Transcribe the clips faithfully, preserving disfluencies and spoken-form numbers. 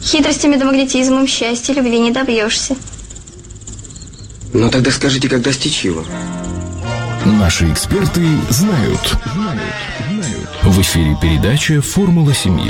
Хитростями да магнетизмом счастья, любви не добьешься. Ну тогда скажите, как достичь его? Наши эксперты знают. Знают. Знают. В эфире передача «Формула семьи».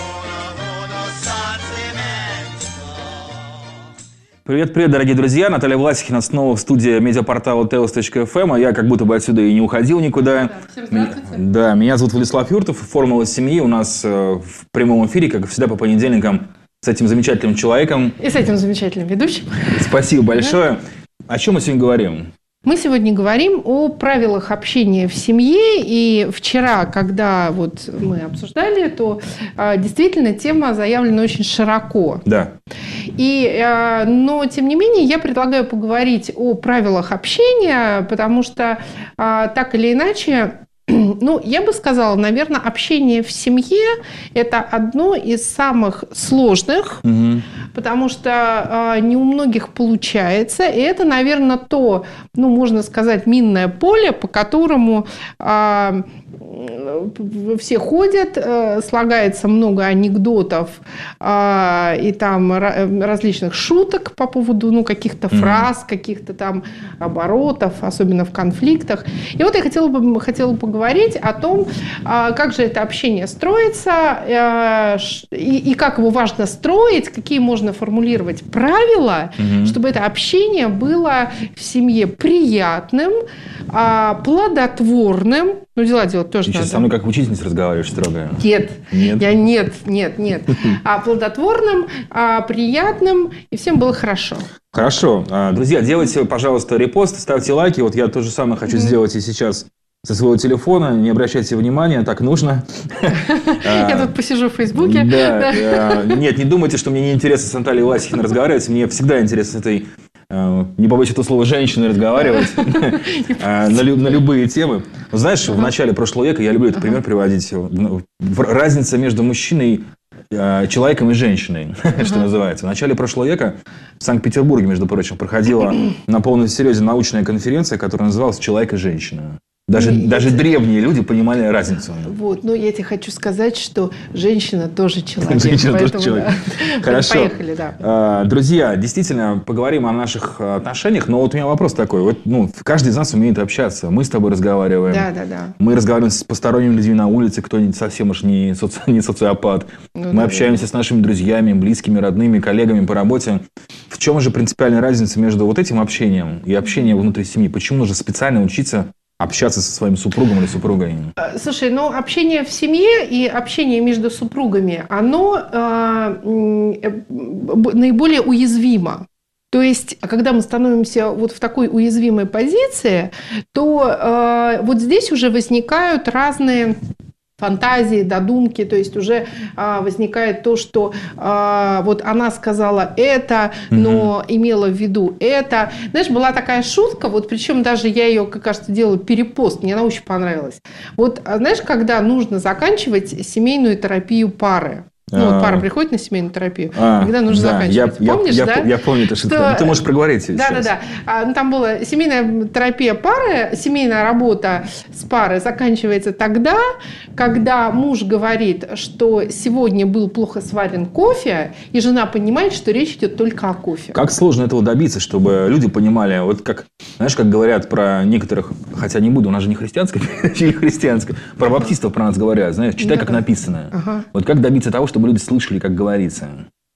Привет-привет, дорогие друзья. Наталья Власихина снова в студии медиапортала теос точка эф эм. А я как будто бы отсюда и не уходил никуда. Всем здравствуйте. Да, меня зовут Владислав Юртов. «Формула семьи» у нас в прямом эфире, как всегда, по понедельникам с этим замечательным человеком. И с этим замечательным ведущим. Спасибо большое. О чем мы сегодня говорим? Мы сегодня говорим о правилах общения в семье. И вчера, когда вот мы обсуждали, то действительно тема заявлена очень широко. Да. И, но, тем не менее, я предлагаю поговорить о правилах общения, потому что так или иначе, ну, я бы сказала, наверное, общение в семье – это одно из самых сложных, угу. потому что э, не у многих получается. И это, наверное, то, ну, можно сказать, минное поле, по которому э, все ходят, э, слагается много анекдотов э, и там различных шуток по поводу, ну, каких-то угу. фраз, каких-то там оборотов, особенно в конфликтах. И вот я хотела бы, хотела бы говорить о том, как же это общение строится и, и как его важно строить, какие можно формулировать правила, угу. чтобы это общение было в семье приятным, плодотворным. Ну, дела делать тоже Ты надо. Сейчас со мной как учительница разговариваешь строго. Нет, нет, я нет, нет, нет. А плодотворным, приятным, и всем было хорошо. Хорошо. Друзья, делайте, пожалуйста, репост, ставьте лайки. Вот я то же самое хочу mm-hmm. сделать и сейчас со своего телефона. Не обращайте внимания, так нужно. Я тут посижу в Фейсбуке. Да. Нет, не думайте, что мне не интересно с Натальей Власихиной разговаривать. Мне всегда интересно с этой, не побоюсь этого слова, женщиной разговаривать на любые темы. Знаешь, в начале прошлого века, я люблю этот пример приводить, разница между мужчиной, человеком и женщиной, что называется. В начале прошлого века в Санкт-Петербурге, между прочим, проходила на полном серьезе научная конференция, которая называлась «Человек и женщина». Даже, ну, даже те... древние люди понимали разницу. Вот, но я тебе хочу сказать, что женщина тоже человек. Женщина поэтому, тоже человек. Да. Хорошо. Поехали, да. Друзья, действительно, поговорим о наших отношениях, но вот у меня вопрос такой. Вот, ну, каждый из нас умеет общаться. Мы с тобой разговариваем. Да, да, да. Мы разговариваем с посторонними людьми на улице, кто-нибудь совсем уж не, соци... не социопат. Ну, Мы да, общаемся да. с нашими друзьями, близкими, родными, коллегами по работе. В чем же принципиальная разница между вот этим общением и общением внутри семьи? Почему нужно специально учиться общаться со своим супругом или супругой? Слушай, ну, общение в семье и общение между супругами, оно э, наиболее уязвимо. То есть, когда мы становимся вот в такой уязвимой позиции, то э, вот здесь уже возникают разные фантазии, додумки, то есть уже а, возникает то, что а, вот она сказала это, но mm-hmm. имела в виду это. Знаешь, была такая шутка, вот причем даже я ее, как кажется, делала перепост, мне она очень понравилась. Вот знаешь, когда нужно заканчивать семейную терапию пары? Ну, вот пара приходит на семейную терапию, а, когда нужно да, заканчивать. Я, Помнишь, я, да? Я, я помню это, что ты можешь проговорить Да, сейчас. да, да. Там была семейная терапия пары, семейная работа с парой заканчивается тогда, когда муж говорит, что сегодня был плохо сварен кофе, и жена понимает, что речь идет только о кофе. Как сложно этого добиться, чтобы люди понимали, вот как, знаешь, как говорят про некоторых, хотя не буду, у нас же не христианская передача, не христианская, про баптистов про нас говорят, знаешь, читай, да, как да. написано. Ага. Вот как добиться того, чтобы люди слышали, как говорится?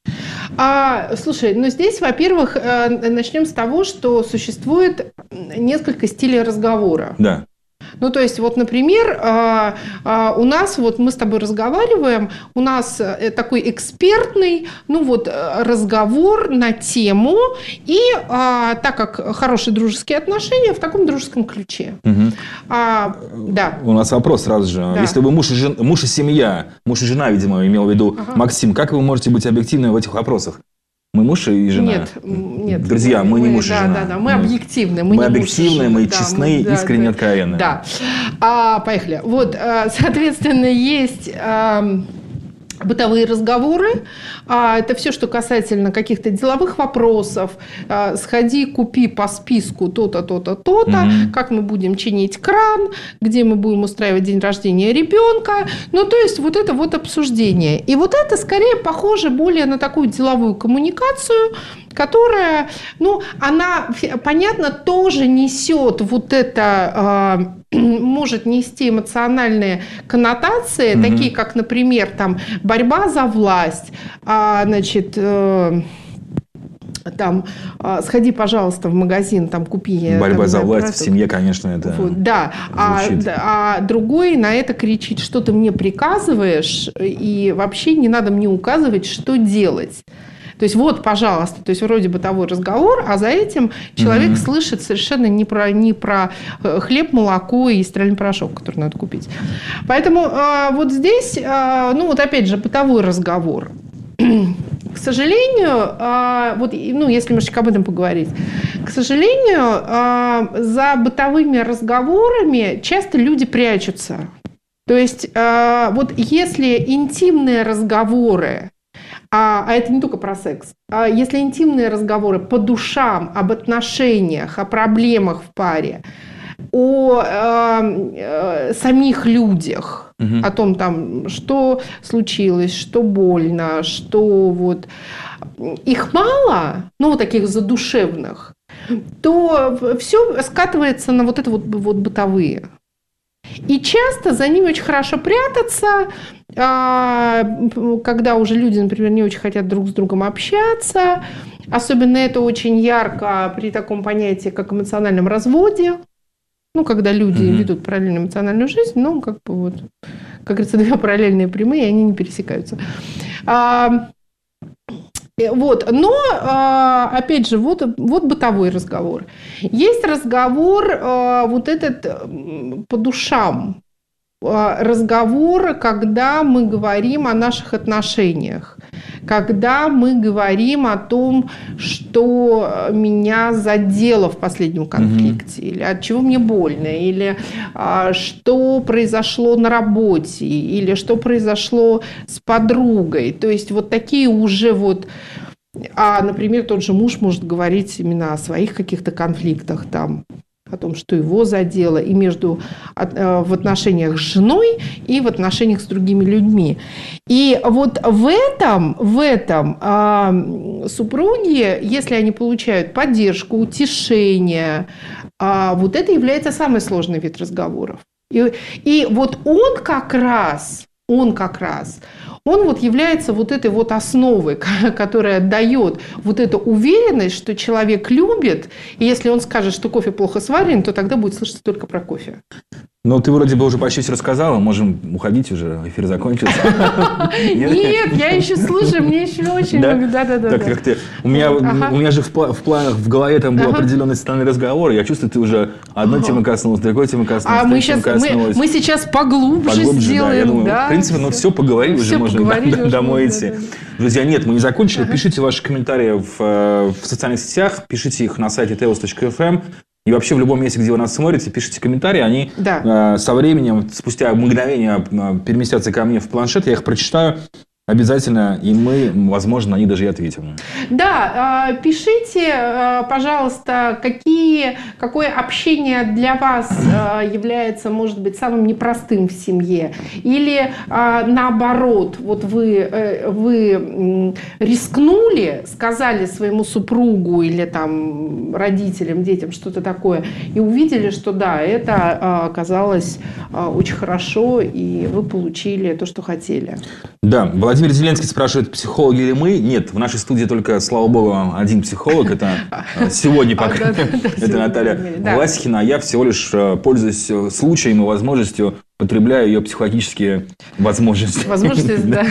А, слушай, ну здесь, во-первых, начнем с того, что существует несколько стилей разговора. Да. Ну, то есть, вот, например, у нас, вот мы с тобой разговариваем, у нас такой экспертный, ну, вот, разговор на тему, и так как хорошие дружеские отношения, в таком дружеском ключе. Угу. А, да. У нас вопрос сразу же. Да. Если вы муж и, жен... муж и семья, муж и жена, видимо, имел в виду, ага. Максим, как вы можете быть объективны в этих вопросах? Мы муж и жена? Нет, нет. Друзья, мы, мы не муж и да, жена. Да, да, мы, мы объективны. Мы, мы не объективны, мы да, честны, мы, искренне, да, откровенны. Да. А, поехали. Вот, соответственно, есть бытовые разговоры, это все, что касательно каких-то деловых вопросов. Сходи, купи по списку то-то, то-то, то-то, mm-hmm. как мы будем чинить кран, где мы будем устраивать день рождения ребенка. Ну, то есть, вот это вот обсуждение. И вот это скорее похоже более на такую деловую коммуникацию, которая, ну, она, понятно, тоже несет вот это, э, может нести эмоциональные коннотации, mm-hmm. такие как, например, там, борьба за власть, а, значит, э, там, э, сходи, пожалуйста, в магазин, там, купи... Борьба там, за власть продукт. В семье, конечно, это вот, да, а, а другой на это кричит, что ты мне приказываешь, и вообще не надо мне указывать, что делать. То есть, вот, пожалуйста, то есть, вроде бытовой разговор, а за этим человек mm-hmm. слышит совершенно не про, не про хлеб, молоко и стиральный порошок, который надо купить. Поэтому э, вот здесь, э, ну, вот опять же, бытовой разговор. К сожалению, э, вот, ну, если немножечко об этом поговорить, к сожалению, э, за бытовыми разговорами часто люди прячутся. То есть, э, вот если интимные разговоры, А, а это не только про секс. А если интимные разговоры по душам, об отношениях, о проблемах в паре, о э, э, самих людях, угу. о том, там, что случилось, что больно, что вот их мало, ну, вот таких задушевных, то все скатывается на вот это вот, вот бытовые. И часто за ними очень хорошо прятаться, когда уже люди, например, не очень хотят друг с другом общаться. Особенно это очень ярко при таком понятии, как эмоциональном разводе. Ну, когда люди mm-hmm. ведут параллельную эмоциональную жизнь, ну, как бы вот, как говорится, две параллельные прямые, они не пересекаются. Вот. Но, опять же, вот, вот бытовой разговор. Есть разговор вот этот по душам. Разговор, когда мы говорим о наших отношениях, когда мы говорим о том, что меня задело в последнем конфликте, mm-hmm. или от чего мне больно, или а, что произошло на работе, или что произошло с подругой. То есть вот такие уже вот... А, например, тот же муж может говорить именно о своих каких-то конфликтах там, о том, что его задело, и между, в отношениях с женой, и в отношениях с другими людьми. И вот в этом, в этом а, супруги, если они получают поддержку, утешение, а, вот это является самый сложный вид разговоров. И, и вот он как раз, он как раз... Он вот является вот этой вот основой, которая дает вот эту уверенность, что человек любит, и если он скажет, что кофе плохо сварен, то тогда будет слышаться только про кофе. Ну, ты вроде бы уже почти все рассказала, можем уходить уже, эфир закончился. Нет, я еще слушаю, мне еще очень... Да-да-да. Так как ты... У меня же в планах, в голове там был определенный социальный разговор, я чувствую, ты уже одной темы коснулась, другой темы коснулась, а третьей коснулась. Мы сейчас поглубже сделаем. В принципе, ну все, поговорили уже, можно домой идти. Друзья, нет, мы не закончили. Пишите ваши комментарии в социальных сетях, пишите их на сайте теос точка эф эм. И вообще в любом месте, где вы нас смотрите, пишите комментарии, они да. э, со временем, спустя мгновение э, переместятся ко мне в планшет, я их прочитаю обязательно, и мы, возможно, на них даже и ответим. Да, э, пишите, э, пожалуйста, какие, какое общение для вас э, является, может быть, самым непростым в семье, или э, наоборот, вот вы, э, вы рискнули, сказали своему супругу или там родителям, детям что-то такое, и увидели, что да, это э, оказалось э, очень хорошо, и вы получили то, что хотели. Да, Владимир Зеленский спрашивает, психологи ли мы? Нет, в нашей студии только, слава богу, один психолог. Это сегодня, по крайней мере, это Наталья Власихина. А я всего лишь пользуюсь случаем и возможностью, потребляю ее психологические возможности. Возможности, да.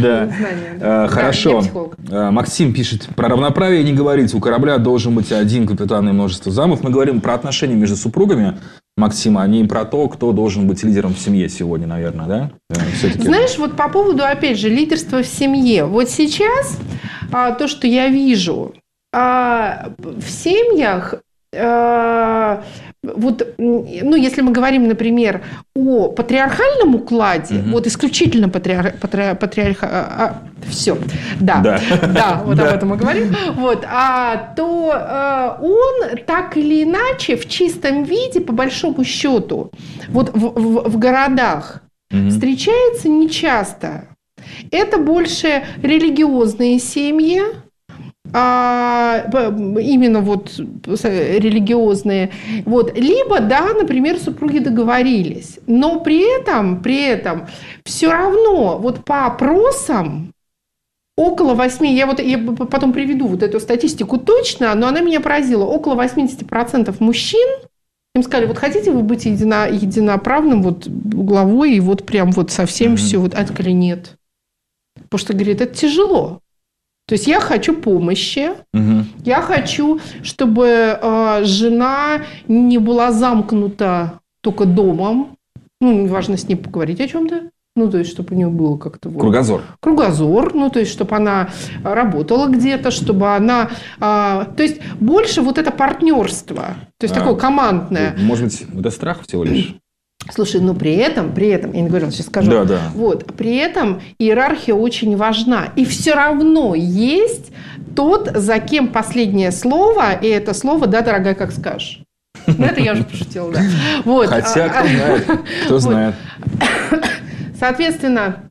Да. Хорошо. Максим пишет, про равноправие не говорить. У корабля должен быть один капитан и множество замов. Мы говорим про отношения между супругами, Максима, а не про то, кто должен быть лидером в семье сегодня, наверное, да? Все-таки... Знаешь, вот по поводу, опять же, лидерства в семье. Вот сейчас а, то, что я вижу, а, в семьях э, вот, ну, если мы говорим, например, о патриархальном укладе, угу. вот исключительно патриар, патри, патриарха, а, все, да, да, да, вот об этом мы говорим, вот, а, то а, он так или иначе в чистом виде, по большому счету, вот в, в, в городах угу. встречается нечасто. Это больше религиозные семьи, А, именно вот религиозные, вот, либо, да, например, супруги договорились, но при этом, при этом все равно вот по опросам около восьми, я вот я потом приведу вот эту статистику точно, но она меня поразила, около восемьдесят процентов мужчин, им сказали, вот хотите вы быть едино, единоправным вот главой и вот прям вот совсем mm-hmm. все, вот, а сказали нет, потому что, говорит, это тяжело. То есть я хочу помощи, угу. я хочу, чтобы э, жена не была замкнута только домом, ну, важно с ней поговорить о чем-то, ну, то есть, чтобы у нее было как-то... Вот, кругозор. Кругозор, ну, то есть, чтобы она работала где-то, чтобы она... Э, то есть, больше вот это партнерство, то есть, а, такое командное. Может быть, это страх всего лишь? Слушай, но при этом, при этом, я не говорила, сейчас скажу, да, да. вот, при этом иерархия очень важна. И все равно есть тот, за кем последнее слово, и это слово, да, дорогая, как скажешь. Ну, это я уже пошутила, да. Вот. Хотя, кто знает, кто знает. Соответственно,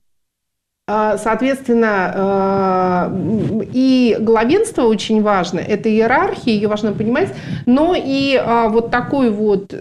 Соответственно, и главенство очень важно, это иерархия, ее важно понимать, но и вот такой вот...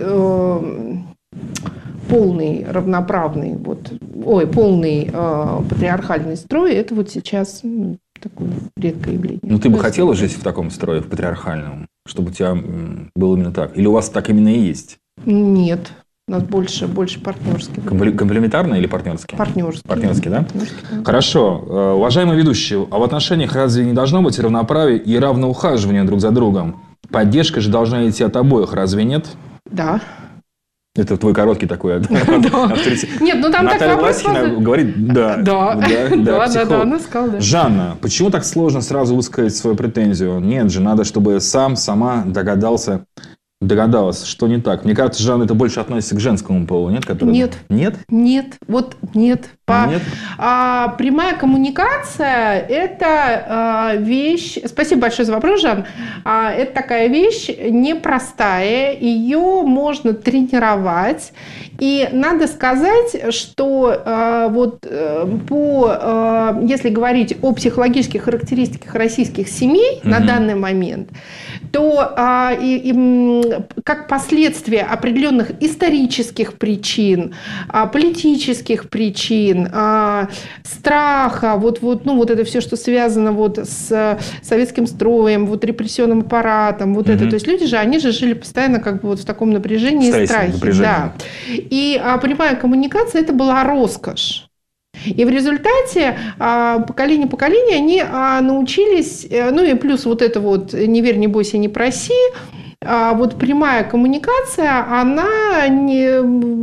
полный равноправный, вот, ой, полный э, патриархальный строй, это вот сейчас ну, такое редкое явление. Ну, ты бы хотела жить в таком строе, в патриархальном, чтобы у тебя было именно так? Или у вас так именно и есть? Нет, у нас больше, больше партнерский. Комплементарно или партнерский? Партнерский. Партнерский, да? Партнерский, да? Хорошо. Уважаемые ведущие, а в отношениях разве не должно быть равноправия и равное ухаживание друг за другом? Поддержка же должна идти от обоих, разве нет? Да. Это твой короткий такой авторитет. Нет, ну там Наталья так вопрос... Власихина говорит, да. Да, да, да, да, она сказала, да. Жанна, почему так сложно сразу высказать свою претензию? Нет же, надо, чтобы сам, сама догадался, догадалась, что не так. Мне кажется, Жанна, это больше относится к женскому полу, нет? Который... Нет. Нет? Нет, вот нет. По... Нет? А, прямая коммуникация – это а, вещь… Спасибо большое за вопрос, Жан. А, это такая вещь непростая, ее можно тренировать. И надо сказать, что а, вот по, а, если говорить о психологических характеристиках российских семей mm-hmm. на данный момент, то а, и, и, как последствие определенных исторических причин, а, политических причин, а, страха, вот, вот, ну, вот это все, что связано вот с советским строем, вот репрессионным аппаратом, вот mm-hmm. это. То есть люди же, они же жили постоянно как бы вот в таком напряжении и страхе. Да. И а, прямая коммуникация – это была роскошь. И в результате а, поколение поколения они а, научились, ну и плюс вот это вот «не верь, не бойся, не проси», а вот прямая коммуникация, она, не,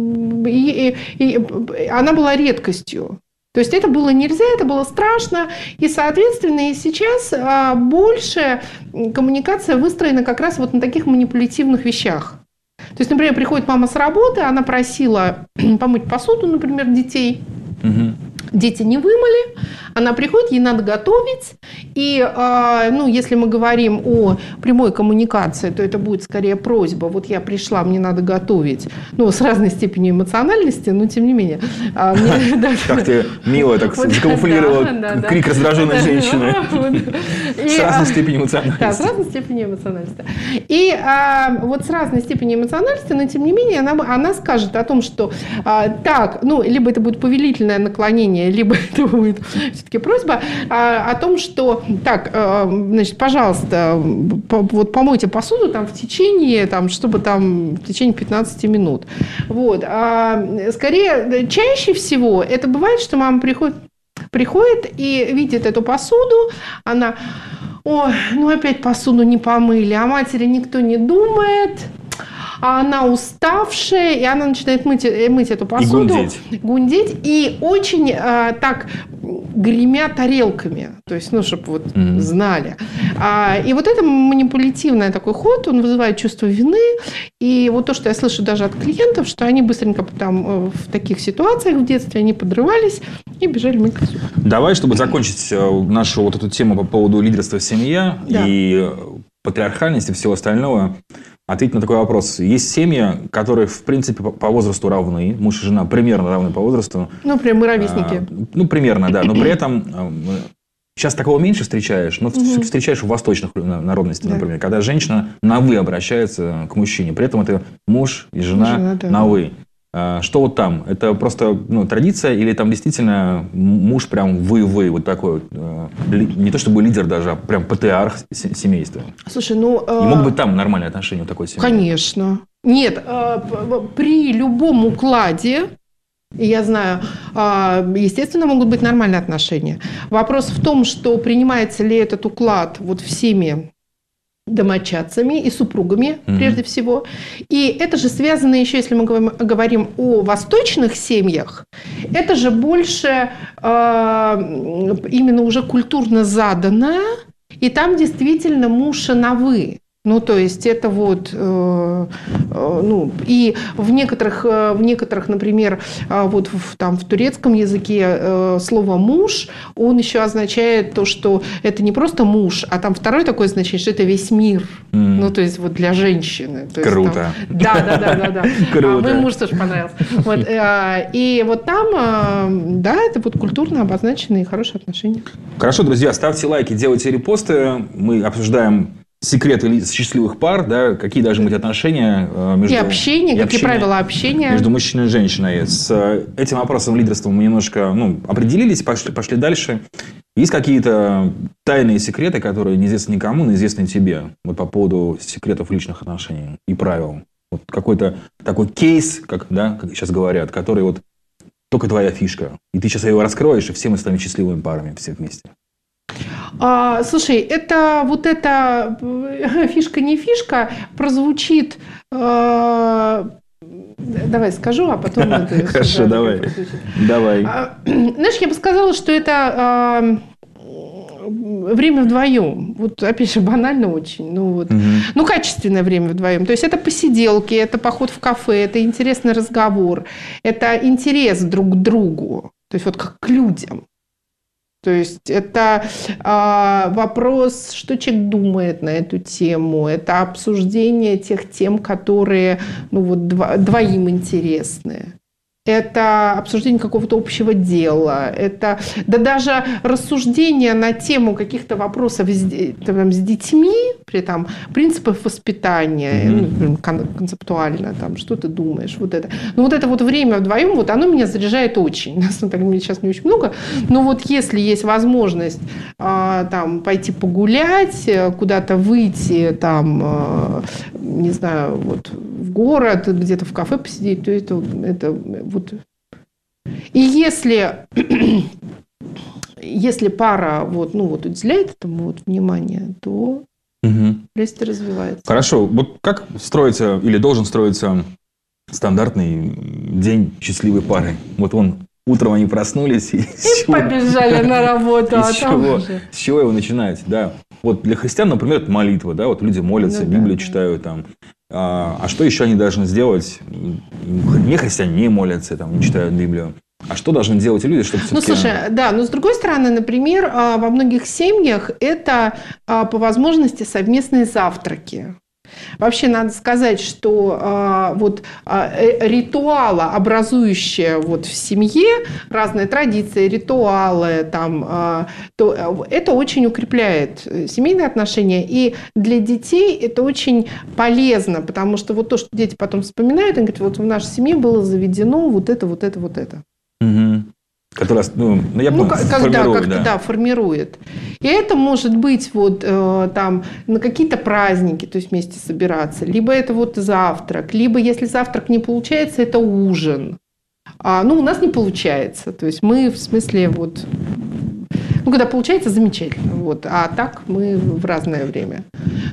и, и, она была редкостью. То есть это было нельзя, это было страшно, и, соответственно, и сейчас а, больше коммуникация выстроена как раз вот на таких манипулятивных вещах. То есть, например, приходит мама с работы, она просила помыть посуду, например, детей. Угу. Дети не вымыли, она приходит, ей надо готовить. И, ну, если мы говорим о прямой коммуникации, то это будет скорее просьба. Вот я пришла, мне надо готовить. Ну, с разной степенью эмоциональности, но тем не менее. Как ты мило так закамуфлировала крик раздраженной женщины. С разной степенью эмоциональности. Да, с разной степенью эмоциональности. И вот с разной степенью эмоциональности, но тем не менее, она скажет о том, что так, ну, либо это будет повелительное наклонение, либо это будет все-таки просьба а, о том, что так, а, значит, пожалуйста, по, вот помойте посуду там в течение, там, чтобы там в течение пятнадцати минут. Вот. А, скорее, чаще всего это бывает, что мама приходит, приходит и видит эту посуду, она, ой, ну опять посуду не помыли, о матери никто не думает. а она уставшая, и она начинает мыть, мыть эту посуду. И гундеть. Гундеть, и очень а, так гремя тарелками. То есть, ну, чтобы вот mm-hmm. знали. А, и вот это манипулятивный такой ход, он вызывает чувство вины. И вот то, что я слышу даже от клиентов, что они быстренько там в таких ситуациях в детстве, они подрывались и бежали мыть посуду. Давай, чтобы закончить нашу вот эту тему по поводу лидерства в семье да. и патриархальности и всего остального, ответить на такой вопрос. Есть семьи, которые, в принципе, по возрасту равны, муж и жена примерно равны по возрасту. Ну, прям мы ровесники. А, ну, примерно, да. Но при этом сейчас такого меньше встречаешь, но угу. встречаешь в восточных народностях, да. например, когда женщина на «вы» обращается к мужчине. При этом это муж и жена, жена да. на «вы». Что вот там? Это просто ну, традиция или там действительно муж прям вы-вы, вот такой вот, не то чтобы лидер даже, а прям патриарх семейства? Слушай, ну... И могут быть там нормальные отношения у такой семьи? Конечно. Нет, при любом укладе, я знаю, естественно, могут быть нормальные отношения. Вопрос в том, что принимается ли этот уклад вот всеми домочадцами и супругами, mm-hmm. прежде всего. И это же связано еще, если мы говорим о восточных семьях, это же больше э, именно уже культурно заданное, и там действительно муж и на «вы». Ну, то есть, это вот, э, э, ну, и в некоторых, э, в некоторых, например, э, вот в, там, в турецком языке э, слово «муж», он еще означает то, что это не просто муж, а там второе такое значение, что это весь мир. Mm. Ну, то есть, вот для женщины. То Круто. Есть, там, да, да, да, да, да. Круто. А вы муж тоже понравился. Вот, э, и вот там, э, да, это вот культурно обозначенные хорошие отношения. Хорошо, друзья, ставьте лайки, делайте репосты. Мы обсуждаем секреты счастливых пар, да, какие должны быть отношения между... И общение, и какие общение правила общения. Между мужчиной и женщиной. С этим вопросом лидерства мы немножко ну, определились, пошли, пошли дальше. Есть какие-то тайные секреты, которые неизвестны никому, но известны тебе? Вот по поводу секретов личных отношений и правил. Вот какой-то такой кейс, как, да, как сейчас говорят, который вот только твоя фишка. И ты сейчас его раскроешь, и все мы станем счастливыми парами все вместе. А, слушай, это вот эта фишка не фишка прозвучит. А, давай скажу, а потом. Хорошо, давай. Давай. Знаешь, я бы сказала, что это время вдвоем. Вот опять же банально очень, ну вот, угу. ну качественное время вдвоем. То есть это посиделки, это поход в кафе, это интересный разговор, это интерес друг к другу, то есть вот как к людям. То есть это э, вопрос, что человек думает на эту тему, это обсуждение тех тем, которые ну, вот, дво, двоим интересны. Это обсуждение какого-то общего дела, это да даже рассуждение на тему каких-то вопросов с, там, с детьми, при этом принципах воспитания, mm-hmm. ну, концептуально, там, что ты думаешь, вот это. Ну вот это вот время вдвоем, вот оно меня заряжает очень. Нас ну, так, сейчас не очень много, но вот если есть возможность а, там, пойти погулять, куда-то выйти, там, а, не знаю, вот в город, где-то в кафе посидеть, то это, это вот. И если, если пара вот, ну, вот, уделяет этому вот внимание, то угу. лесть развивается. Хорошо. Вот как строится или должен строиться стандартный день счастливой пары? Вот он, утром они проснулись и... И побежали на работу. С чего, с чего его начинать? Да. Вот для христиан, например, это молитва. Да? Вот люди молятся, ну, Библию да, читают там. А, а что еще они должны сделать? Не христиане не молятся, там, не читают Библию. А что должны делать люди, чтобы все-таки... Ну, слушай, да, но с другой стороны, например, во многих семьях это по возможности совместные завтраки. Вообще надо сказать, что а, вот, а, ритуала, образующие вот, в семье, разные традиции, ритуалы, там, а, то это очень укрепляет семейные отношения. И для детей это очень полезно, потому что вот то, что дети потом вспоминают, они говорят, вот в нашей семье было заведено вот это, вот это, вот это. Угу. Который, ну, ну, я ну, помню, когда формирует, как-то, да. да, формирует. И это может быть вот, э, там, на какие-то праздники, то есть вместе собираться, либо это вот завтрак, либо если завтрак не получается, это ужин. А, ну, у нас не получается. То есть мы в смысле вот... Ну, когда получается, замечательно. Вот. А так мы в разное время.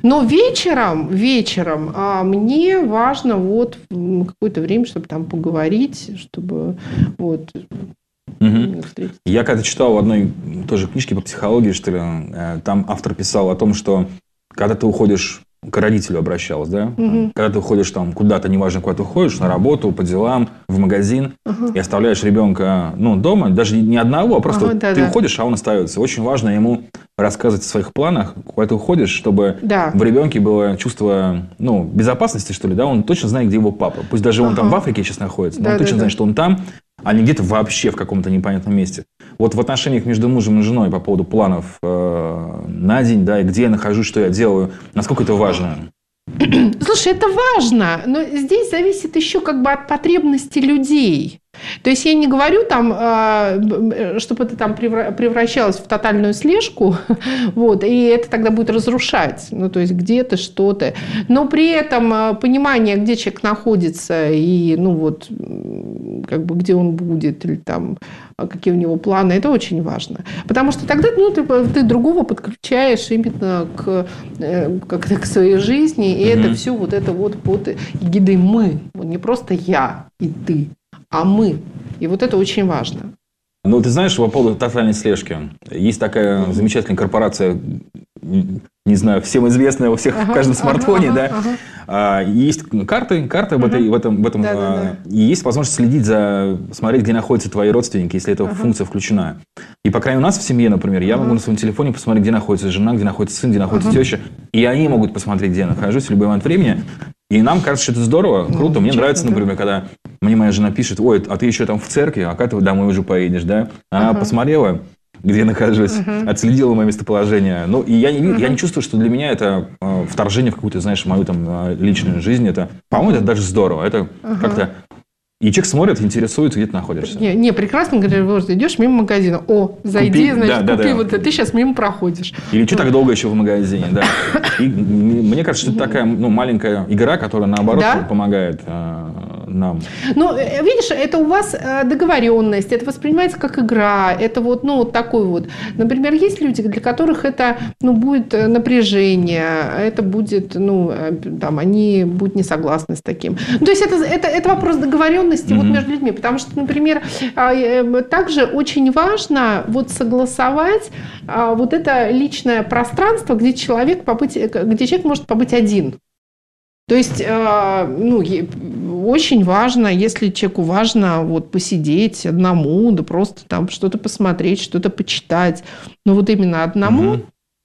Но вечером, вечером а, мне важно вот м, какое-то время, чтобы там поговорить, чтобы вот Мгм. встретиться. Я когда читал в одной тоже книжке по психологии, что ли, э, там автор писал о том, что когда ты уходишь, к родителю обращалась, да? Мгм. Когда ты уходишь там куда-то, неважно, куда ты уходишь, на работу, по делам, в магазин, Ага. и оставляешь ребенка, ну, дома, даже не одного, а просто Ага, вот ты да-да. уходишь, а он остается. Очень важно ему рассказывать о своих планах, куда ты уходишь, чтобы Да. в ребенке было чувство, ну, безопасности, что ли, да? Он точно знает, где его папа. Пусть даже он там Ага. в Африке сейчас находится, но он Да-да-да. точно знает, что он там, а не где-то вообще в каком-то непонятном месте. Вот в отношениях между мужем и женой по поводу планов э, на день, да, и где я нахожусь, что я делаю, насколько это важно? Слушай, это важно, но здесь зависит еще как бы от потребностей людей. То есть я не говорю там, э, чтобы это там превра- превращалось в тотальную слежку, вот, и это тогда будет разрушать, ну, то есть где-то что-то. Но при этом э, понимание, где человек находится и, ну, вот, м, как бы где он будет, или там а какие у него планы, это очень важно. Потому что тогда, ну, ты, ты другого подключаешь именно к, э, как-то к своей жизни, и Мгм. это все вот это вот под эгидой «мы». Вот не просто я и ты, а мы. И вот это очень важно. Ну, ты знаешь, по поводу тотальной слежки. Есть такая замечательная корпорация, не знаю, всем известная у всех, в Ага, каждом ага, смартфоне, ага, да. ага. А, есть карты, карты в, этой, в этом, в этом Да, да, а, и есть возможность следить за, смотреть, где находятся твои родственники, если эта функция включена. И по крайней мере у нас в семье, например, я могу на своем телефоне посмотреть, где находится жена, где находится сын, где находится теща, и они могут посмотреть, где я нахожусь в любой момент времени. И нам кажется, что это здорово, круто. Мне честно, нравится, да. например, когда мне моя жена пишет: ой, а ты еще там в церкви, а когда ты домой уже поедешь, да? Она посмотрела, где я нахожусь, отследила мое местоположение. Ну, и я не, вижу- я не чувствую, что для меня это э, вторжение в какую-то, знаешь, мою там э, личную жизнь. Это, по-моему, это даже здорово. Это как-то... И человек смотрит, интересуется, где ты находишься. Не, не, прекрасно, говорю, вот идешь мимо магазина, о, зайди, Купи, значит, да, да, купи да. вот это, ты сейчас мимо проходишь. Или что так долго еще в магазине, да. И м- мне кажется, что это такая, ну, маленькая игра, которая, наоборот, Да. помогает э, нам. Ну, э, видишь, это у вас э, договоренность, это воспринимается как игра, это вот, ну, вот такой вот. Например, есть люди, для которых это, ну, будет э, напряжение, это будет, ну, э, там, они будут не согласны с таким. Ну, то есть это, это, это вопрос договоренности вот между людьми, потому что, например, а, э, также очень важно вот согласовать а, вот это личное пространство, где человек, побыть, где человек может побыть один. То есть, э, ну, е- очень важно, если человеку важно вот посидеть одному, да просто там что-то посмотреть, что-то почитать, но вот именно одному,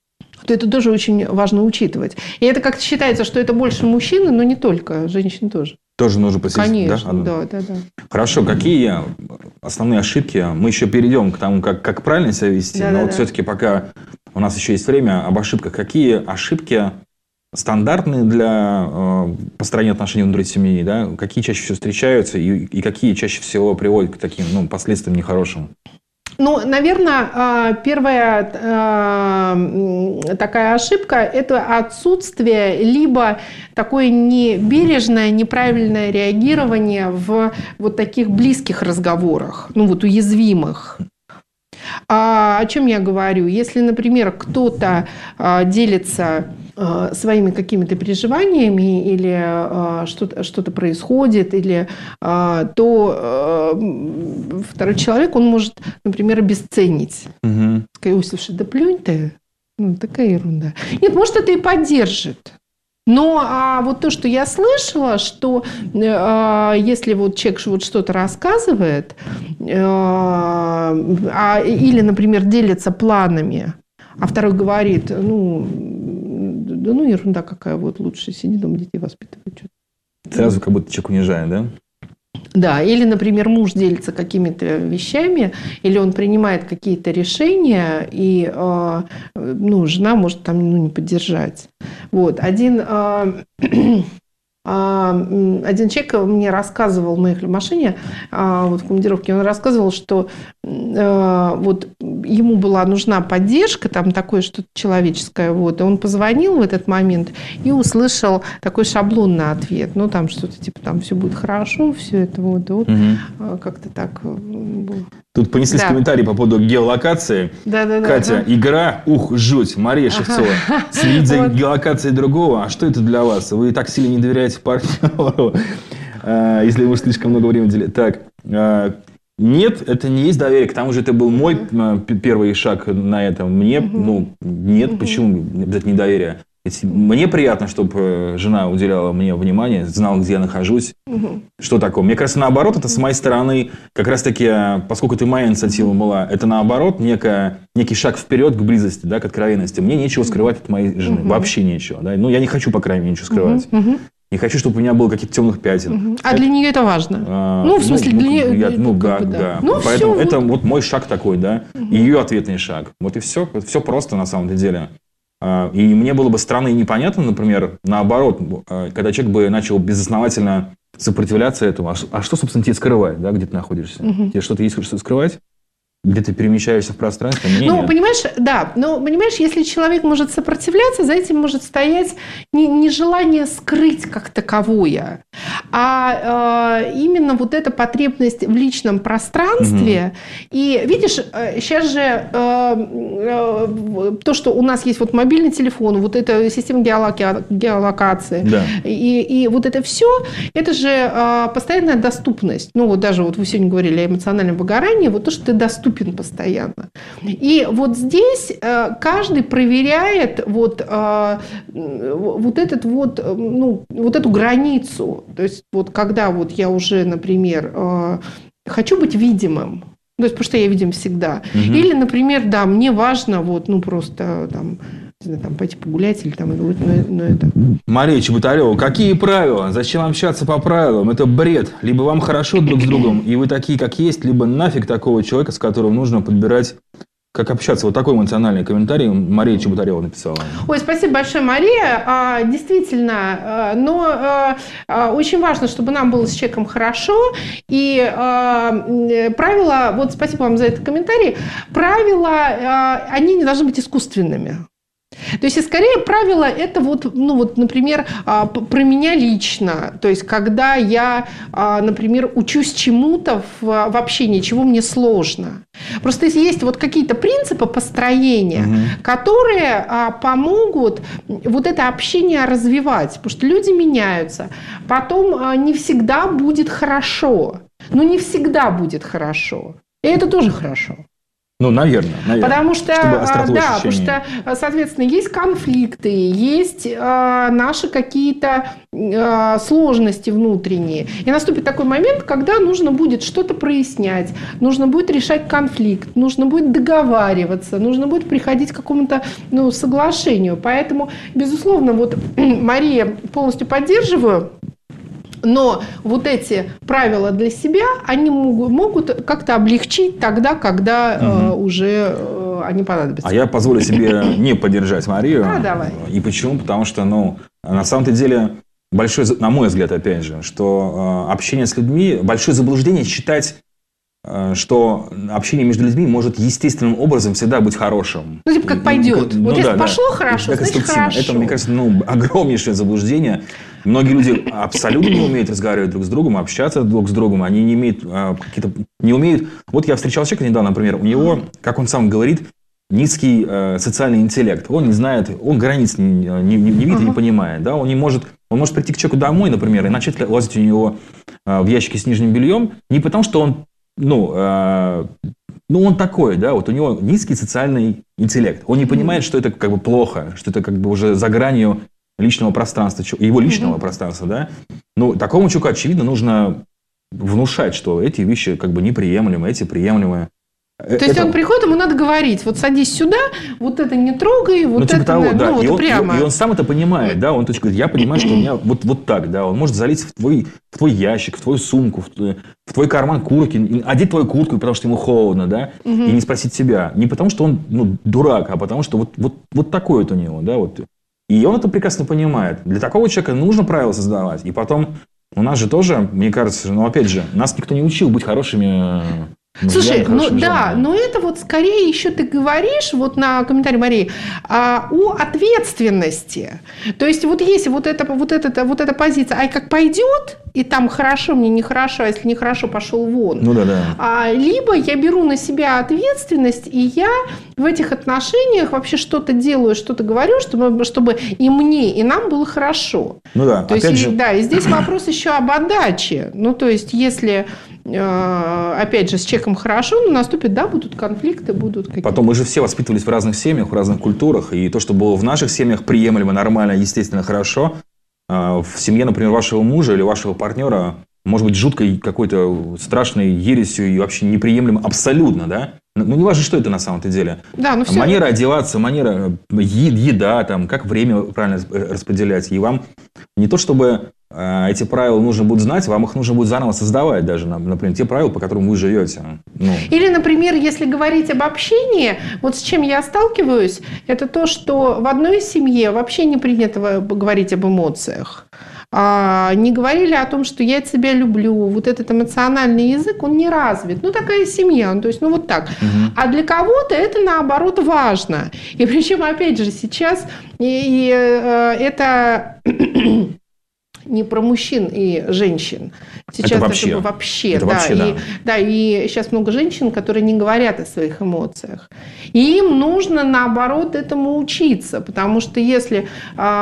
то это тоже очень важно учитывать. И это как-то считается, что это больше мужчины, но не только, женщины тоже. Тоже нужно посетить, Конечно, да? да, да, да. Хорошо, какие основные ошибки? Мы еще перейдем к тому, как, как правильно себя вести, Да, но да, вот да. все-таки пока у нас еще есть время, об ошибках. Какие ошибки стандартные для э, построения отношений внутри семьи, да? Какие чаще всего встречаются и, и какие чаще всего приводят к таким, ну, последствиям нехорошим? Ну, наверное, первая э, м, такая ошибка – это отсутствие либо такое небережное, неправильное реагирование в вот таких близких разговорах, ну вот уязвимых. А о чем я говорю? Если, например, кто-то а, делится а, своими какими-то переживаниями или а, что-то, что-то происходит, или, а, то а, м, второй человек, он может, например, обесценить. Угу. Сказать: ой, слушай, да плюнь ты, ну, такая ерунда. Нет, может, это и поддержит. Но а вот то, что я слышала, что э, если вот человек вот что-то рассказывает, э, а, или, например, делится планами, а второй говорит: ну, да ну ерунда какая, вот лучше сиди дома, детей воспитывай. Что-то. Сразу как будто человек унижает, да? Да, или, например, муж делится какими-то вещами, или он принимает какие-то решения, и э, ну, жена может там, ну, не поддержать. Вот. Один э, один человек мне рассказывал, мы ехали в машине, вот в командировке, он рассказывал, что вот ему была нужна поддержка, там такое что-то человеческое, вот, и он позвонил в этот момент и услышал такой шаблонный ответ, ну, там что-то типа, там все будет хорошо, все это вот, вот угу. как-то так было. Тут понеслись да. комментарии по поводу геолокации. Да, да, да, Катя, да. игра, ух, жуть, Мария Шевцова. Ага. Следить за вот. геолокацией другого, а что это для вас? Вы так сильно не доверяете партнеру, если вы слишком много времени уделяете. Так, нет, это не есть доверие. К тому же это был мой первый шаг на этом. Мне, ну, нет, почему это недоверие? Мне приятно, чтобы жена уделяла мне внимание, знала, где я нахожусь. Угу. Что такое? Мне кажется, наоборот, это с моей стороны, как раз-таки, поскольку это моя инициатива была, это наоборот некая, некий шаг вперед к близости, да, к откровенности. Мне нечего скрывать от моей жены. Угу. Вообще ничего. Да? Ну, я не хочу, по крайней мере, ничего скрывать. Угу. Не хочу, чтобы у меня было каких-то темных пятен. Угу. А это, для нее это важно? А, ну, в смысле, ну, для нее... Я, ну, да, бы, да. да. Ну, поэтому все, это вот. вот мой шаг такой, да, угу. и ее ответный шаг. Вот и все. Все просто на самом деле. И мне было бы странно и непонятно, например, наоборот, когда человек бы начал безосновательно сопротивляться этому. А что, собственно, тебе скрывает, да, где ты находишься? Угу. Тебе что-то есть, что скрывать? Где ты перемещаешься в пространстве? Мне ну, нет. понимаешь, да, но, понимаешь, если человек может сопротивляться, за этим может стоять не, не желание скрыть как таковое, а э, именно вот эта потребность в личном пространстве. Угу. И видишь, сейчас же э, э, то, что у нас есть вот мобильный телефон, вот эта система геолока- геолокации, да. и, и вот это все, это же э, постоянная доступность. Ну, вот даже вот вы сегодня говорили о эмоциональном выгорании, вот то, что ты доступен постоянно. И вот здесь каждый проверяет вот, вот, этот вот, ну, вот эту границу. То есть вот когда вот я уже, например, хочу быть видимым, то есть потому что я видим всегда. Угу. Или, например, да, мне важно вот, ну, просто там, там пойти погулять или там, ну, ну, это. Мария Чеботарева, какие правила? Зачем общаться по правилам? Это бред. Либо вам хорошо друг с другом, и вы такие, как есть, либо нафиг такого человека, с которым нужно подбирать, как общаться. Вот такой эмоциональный комментарий Мария Чеботарева написала. Ой, спасибо большое, Мария. Действительно, но очень важно, чтобы нам было с человеком хорошо. И правила, вот спасибо вам за этот комментарий, правила, они не должны быть искусственными. То есть, и скорее правило это вот, ну вот, например, про меня лично. То есть, когда я, например, учусь чему-то в, в общении, чего мне сложно. Просто если есть вот какие-то принципы построения, угу. которые помогут вот это общение развивать. Потому что люди меняются. Потом не всегда будет хорошо. Но не всегда будет хорошо. И это тоже хорошо. Ну, наверное, наверное. Потому что, да, потому что, соответственно, есть конфликты, есть э, наши какие-то э, сложности внутренние. И наступит такой момент, когда нужно будет что-то прояснять, нужно будет решать конфликт, нужно будет договариваться, нужно будет приходить к какому-то, ну, соглашению. Поэтому, безусловно, вот Мария, полностью поддерживаю. Но вот эти правила для себя, они могут, могут как-то облегчить тогда, когда угу. э, уже э, они понадобятся. А я позволю себе не поддержать Марию. А, давай. И почему? Потому что, ну, на самом-то деле, большое, на мой взгляд, опять же, что э, общение с людьми, большое заблуждение считать, э, что общение между людьми может естественным образом всегда быть хорошим. Ну, типа, как пойдет. Ну, вот да, если да. пошло хорошо, это, значит хорошо. Это, мне кажется, ну, огромнейшее заблуждение. Многие люди абсолютно не умеют разговаривать друг с другом, общаться друг с другом. Они не имеют а, какие-то... Не умеют... Вот я встречал человека недавно, например, у него, как он сам говорит, низкий э, социальный интеллект. Он не знает, он границ не, не, не видит и не понимает. Да? Он не может... Он может прийти к человеку домой, например, и начать лазить у него э, в ящике с нижним бельем. Не потому, что он... Ну, э, ну, он такой, да, вот у него низкий социальный интеллект. Он не понимает, что это как бы плохо, что это как бы уже за гранью личного пространства, его личного mm-hmm. пространства, да. Ну, такому человеку, очевидно, нужно внушать, что эти вещи как бы неприемлемы, эти приемлемые. То это... есть он приходит, ему надо говорить, вот садись сюда, вот это не трогай, вот ну, типа это, того, ну, да. вот и, он, прямо. И, и он сам это понимает, да, он то есть, говорит, я понимаю, что у меня вот, вот так, да, он может залезть в твой, в твой ящик, в твою сумку, в твой, в твой карман куртки, одеть твою куртку, потому что ему холодно, да, угу. и не спросить себя. Не потому, что он, ну, дурак, а потому, что вот, вот, вот такой вот у него, да, вот. И он это прекрасно понимает. Для такого человека нужно правила создавать. И потом у нас же тоже, мне кажется, ну, опять же, нас никто не учил быть хорошими... Слушай, ну хорошими да, женами. но это вот скорее еще ты говоришь, вот на комментарий Марии, а, о ответственности. То есть вот если вот эта, вот эта, вот эта позиция, ай, как пойдет, и там хорошо, мне нехорошо, а если нехорошо, пошел вон. Ну да, да. А, либо я беру на себя ответственность, и я в этих отношениях вообще что-то делаю, что-то говорю, чтобы, чтобы и мне, и нам было хорошо. Ну да, То опять есть, же... и, да, и здесь вопрос еще об отдаче. Ну, то есть, если, э, опять же, с человеком хорошо, ну, наступит, да, будут конфликты, будут какие-то... Потом мы же все воспитывались в разных семьях, в разных культурах, и то, что было в наших семьях приемлемо, нормально, естественно, хорошо, в семье, например, вашего мужа или вашего партнера может быть жуткой какой-то страшной ересью и вообще неприемлемо абсолютно, да? Ну, не важно, что это на самом-то деле. Да, ну, все... Манера одеваться, манера еда, там, как время правильно распределять. И вам не то, чтобы э, эти правила нужно будет знать, вам их нужно будет заново создавать даже, например, те правила, по которым вы живете. Ну. Или, например, если говорить об общении, вот с чем я сталкиваюсь, это то, что в одной семье вообще не принято говорить об эмоциях. А, не говорили о том, что я тебя люблю, вот этот эмоциональный язык, он не развит. Ну, такая семья, ну, то есть, ну, вот так. Угу. А для кого-то это, наоборот, важно. И причем, опять же, сейчас и, и, э, это... не про мужчин и женщин. Сейчас это вообще. Это вообще, это да. вообще И, да. да. И сейчас много женщин, которые не говорят о своих эмоциях. И им нужно, наоборот, этому учиться. Потому что если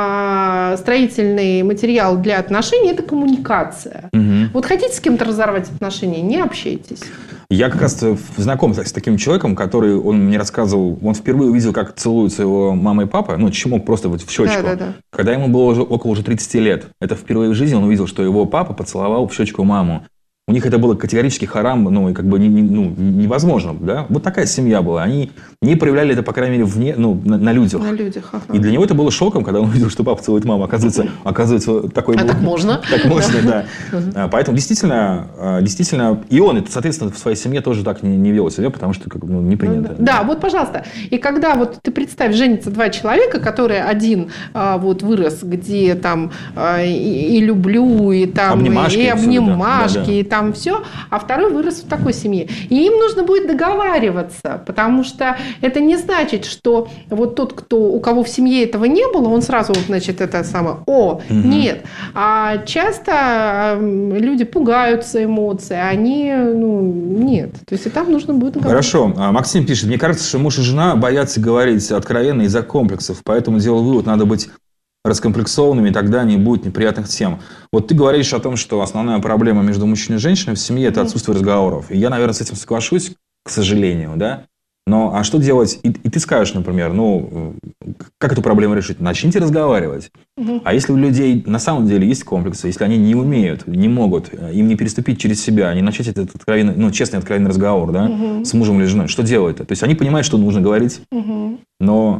а, строительный материал для отношений – это коммуникация. Угу. Вот хотите с кем-то разорвать отношения – не общайтесь. Я как раз знаком с таким человеком, который, он мне рассказывал, он впервые увидел, как целуются его мама и папа, ну, чмок просто вот в щечку, да, да, да. когда ему было уже около уже тридцати лет. Это впервые в жизни он увидел, что его папа поцеловал в щечку маму. У них это было категорически харам, ну, и как бы не, не, ну, невозможно, да? Вот такая семья была. Они не проявляли это, по крайней мере, вне, ну, на, на людях. На людях, ага. И для него это было шоком, когда он увидел, что папа целует маму. Оказывается, оказывается такой а был... так можно? Так можно, да. Поэтому действительно, действительно, и он, соответственно, в своей семье тоже так не, не вел себя, потому что как, ну, не принято. Да, вот, пожалуйста. И когда вот ты представь, женятся два человека, которые один а, вот вырос, где там а, и, и люблю, и там обнимашки, и, и обнимашки, да, да. и там все, а второй вырос в такой семье. И им нужно будет договариваться, потому что это не значит, что вот тот, кто, у кого в семье этого не было, он сразу, значит, это самое, о, угу. Нет. А часто люди пугаются эмоций, они, ну, нет. То есть и там нужно будет договариваться. Хорошо. Максим пишет, мне кажется, что муж и жена боятся говорить откровенно из-за комплексов, поэтому делал вывод, надо быть раскомплексованными, и тогда не будет неприятных тем. Вот ты говоришь о том, что основная проблема между мужчиной и женщиной в семье – это отсутствие разговоров. И я, наверное, с этим соглашусь, к сожалению, да? Но а что делать? И, и ты скажешь, например, ну, как эту проблему решить? Начните разговаривать. Угу. А если у людей на самом деле есть комплексы, если они не умеют, не могут, им не переступить через себя, не начать этот откровенный, ну, честный откровенный разговор, да, угу. с мужем или женой, что делать-то? То есть они понимают, что нужно говорить, угу. но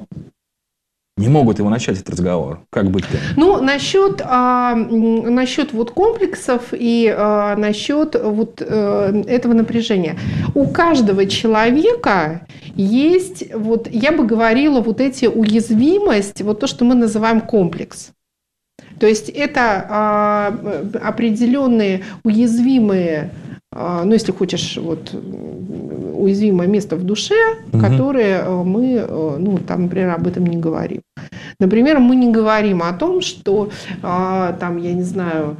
не могут его начать, этот разговор. Как быть-то? Ну, насчет, а, насчет вот комплексов и а, насчет вот а, этого напряжения. У каждого человека есть, вот я бы говорила, вот эти уязвимость, вот то, что мы называем комплекс. То есть это а, определенные уязвимые, а, ну, если хочешь, вот уязвимое место в душе, угу. которое мы, ну, там, например, об этом не говорим. Например, мы не говорим о том, что, а, там, я не знаю,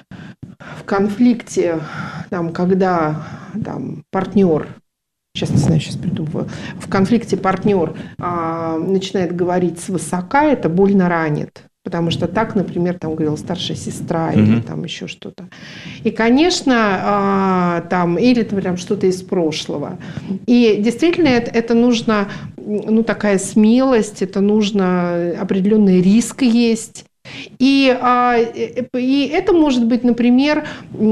в конфликте, там, когда там, партнер, сейчас не знаю, сейчас придумываю, в конфликте партнер а, начинает говорить свысока, это больно ранит. Потому что так, например, там говорила старшая сестра mm-hmm. или там еще что-то. И, конечно, а, там, или там что-то из прошлого. И действительно это, это нужно, ну, такая смелость, это нужно, определенный риск есть. И, а, и это может быть, например,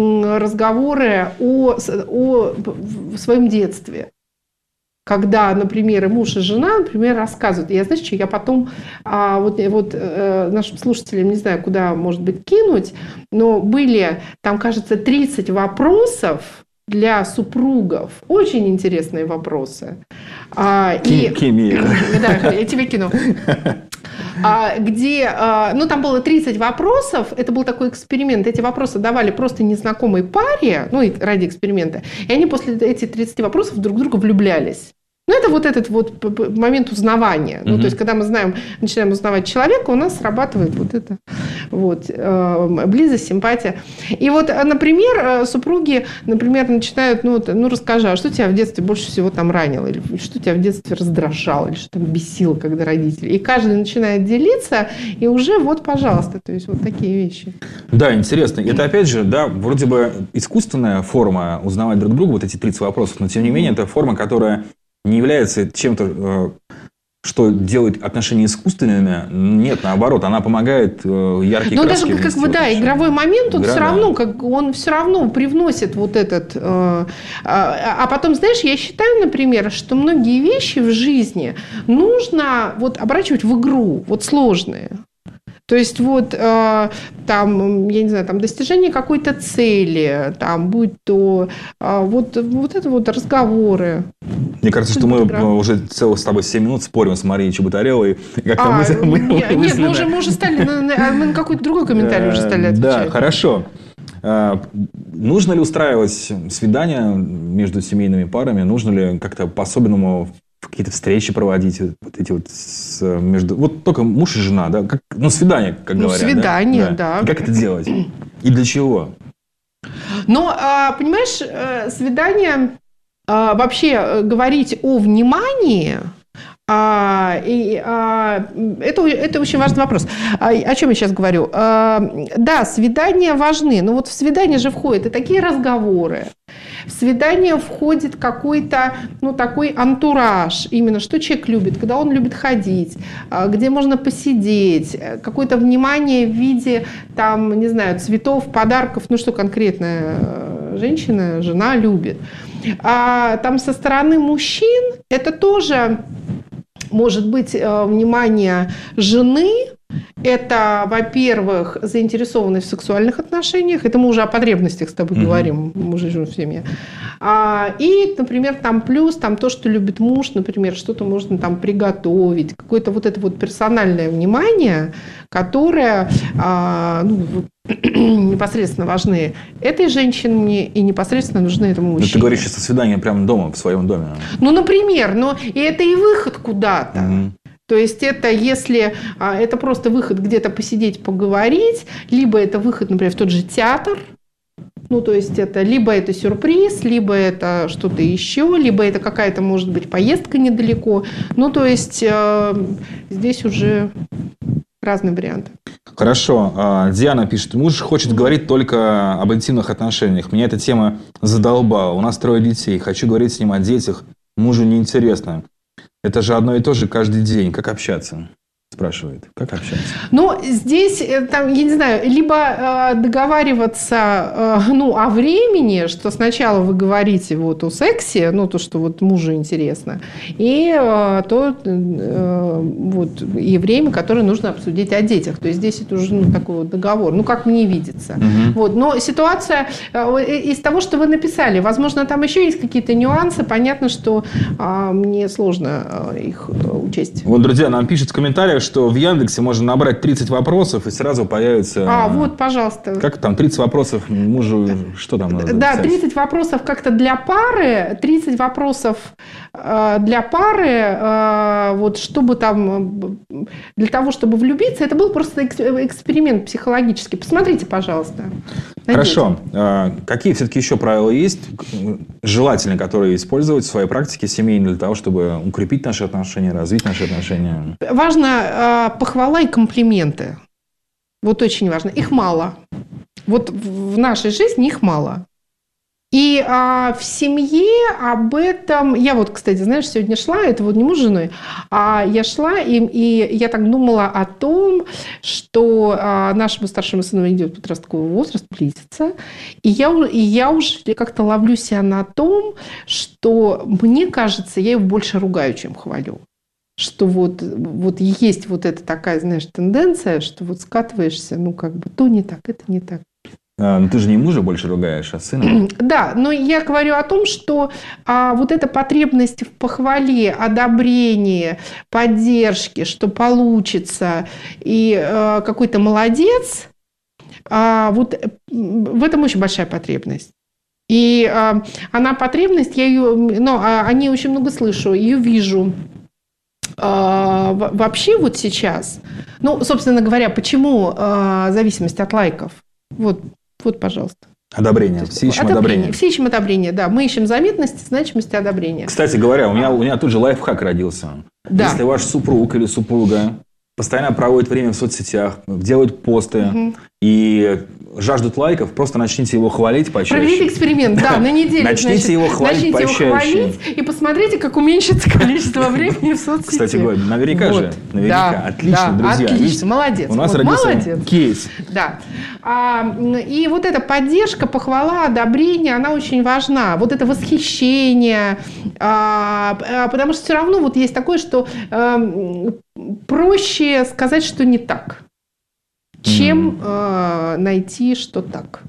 разговоры о, о своем детстве. Когда, например, и муж, и жена, например, рассказывают. Я, знаешь, что я потом а, вот, вот э, нашим слушателям, не знаю, куда, может быть, кинуть, но были, там, кажется, тридцать вопросов для супругов. Очень интересные вопросы. А, Кинь, и, кинь мне. Да, я тебе кину. а, где, а, ну, там было тридцать вопросов, это был такой эксперимент, эти вопросы давали просто незнакомой паре, ну, и ради эксперимента, и они после этих тридцати вопросов друг в друга влюблялись. Ну, это вот этот вот момент узнавания. Ну, mm-hmm. то есть, когда мы знаем, начинаем узнавать человека, у нас срабатывает вот это вот, э, близость, симпатия. И вот, например, супруги, например, начинают, ну, ну, расскажи, а что тебя в детстве больше всего там ранило? Или что тебя в детстве раздражало? Или что там бесило, когда родители? И каждый начинает делиться, и уже вот, пожалуйста, то есть, вот такие вещи. Да, интересно. Это, опять же, да, вроде бы искусственная форма узнавать друг друга, вот эти тридцать вопросов, но, тем не менее, это форма, которая не является чем-то, что делает отношения искусственными. Нет, наоборот, она помогает яркие Но краски. даже как бы, да, игровой момент, он Игра, все равно, да. как он все равно привносит вот этот... Э, а потом, знаешь, я считаю, например, что многие вещи в жизни нужно вот оборачивать в игру, вот сложные. То есть вот э, там, я не знаю, там достижение какой-то цели, там будь то э, вот, вот это вот разговоры. Мне кажется, что мы игра. уже целых с тобой семь минут спорим с Марией Чеботаревой. Как-то а, мы, мы, нет, мы нет, мы уже, мы уже стали, мы на какой-то другой комментарий уже стали отвечать. Да, хорошо. Нужно ли устраивать свидания между семейными парами? Нужно ли как-то по-особенному какие-то встречи проводить, вот эти вот с, между... Вот только муж и жена, да? Как, ну, свидание, как ну, говорят. Свидание, да? да. И как это делать? И для чего? Но, понимаешь, свидание... Вообще говорить о внимании, а, и, а, это, это очень важный вопрос. А, о чем я сейчас говорю? А, да, свидания важны, но вот в свидание же входят и такие разговоры. В свидание входит какой-то, ну, такой антураж, именно что человек любит, когда он любит ходить, где можно посидеть, какое-то внимание в виде, там, не знаю, цветов, подарков, ну, что конкретная женщина, жена любит. А там со стороны мужчин это тоже может быть внимание жены. Это, во-первых, заинтересованность в сексуальных отношениях. Это мы уже о потребностях с тобой mm-hmm. говорим, муж и жена в семье. А, и, например, там плюс там то, что любит муж, например, что-то можно там приготовить, какое-то вот это вот персональное внимание, которое а, ну, непосредственно важны этой женщине и непосредственно нужны этому мужчине. Но ты говоришь сейчас о свидании прямо дома, в своем доме. Ну, например, но и это и выход куда-то. Mm-hmm. То есть это если это просто выход где-то посидеть, поговорить, либо это выход, например, в тот же театр, ну то есть это либо это сюрприз, либо это что-то еще, либо это какая-то, может быть, поездка недалеко. Ну то есть э, здесь уже разные варианты. Хорошо. Диана пишет, муж хочет говорить только об интимных отношениях. Меня эта тема задолбала. У нас трое детей. Хочу говорить с ним о детях. Мужу неинтересно. Это же одно и то же каждый день. Как общаться? Спрашивает. Как общаться? Ну, здесь, там, я не знаю, либо э, договариваться э, ну, о времени, что сначала вы говорите вот о сексе, ну, то, что вот мужу интересно, и э, то э, вот, и время, которое нужно обсудить о детях. То есть здесь это уже ну, такой вот договор. Ну, как мне видится. Угу. Вот. Но ситуация э, из того, что вы написали, возможно, там еще есть какие-то нюансы. Понятно, что э, мне сложно э, их э, учесть. Вот, друзья, нам пишут в комментариях, что в Яндексе можно набрать тридцать вопросов, и сразу появится... А, вот, пожалуйста. Как там, тридцать вопросов мужу... Что там надо Да, написать? тридцать вопросов как-то для пары, тридцать вопросов э, для пары, э, вот чтобы там... Для того, чтобы влюбиться, это был просто эксперимент психологический. Посмотрите, пожалуйста. Найдете. Хорошо. А какие все-таки еще правила есть, желательно, которые использовать в своей практике семейной для того, чтобы укрепить наши отношения, развить наши отношения? Важно э, похвала и комплименты. Вот очень важно. Их мало. Вот в нашей жизни их мало. И а, в семье об этом... Я вот, кстати, знаешь, сегодня шла, это вот не муж с женой, а я шла, и, и я так думала о том, что а, нашему старшему сыну идет подростковый возраст, близится, и я, и я уже как-то ловлю себя на том, что, мне кажется, я его больше ругаю, чем хвалю. Что вот, вот есть вот эта такая, знаешь, тенденция, что вот скатываешься, ну, как бы, то не так, это не так. А, ну ты же не мужа больше ругаешь, а сына. Да, но я говорю о том, что а, вот эта потребность в похвале, одобрении, поддержке, что получится, и а, какой то молодец, а, вот в этом очень большая потребность. И а, она потребность, я ее, ну, о ней очень много слышу, ее вижу а, вообще вот сейчас. Ну, собственно говоря, почему а, зависимость от лайков? Вот. Вот, пожалуйста. Одобрение. Все ищем одобрение. одобрение. Все ищем одобрение, да. Мы ищем заметности, значимости, одобрения. Кстати говоря, у меня, у меня тут же лайфхак родился. Да. Если ваш супруг или супруга постоянно проводит время в соцсетях, делают посты угу. и жаждут лайков, просто начните его хвалить почаще. Проведите эксперимент, да, на неделю. Начните значит, его хвалить начните почаще. Его хвалить и посмотрите, как уменьшится количество времени в соцсети. Кстати говоря, наверняка вот. же. Наверняка. Да, отлично, да, друзья. Отлично, Видите, молодец. У нас вот, родился молодец. кейс. Да. А, и вот эта поддержка, похвала, одобрение, она очень важна. Вот это восхищение. А, потому что все равно вот есть такое, что а, проще сказать, что не так, чем mm. э, найти, что так.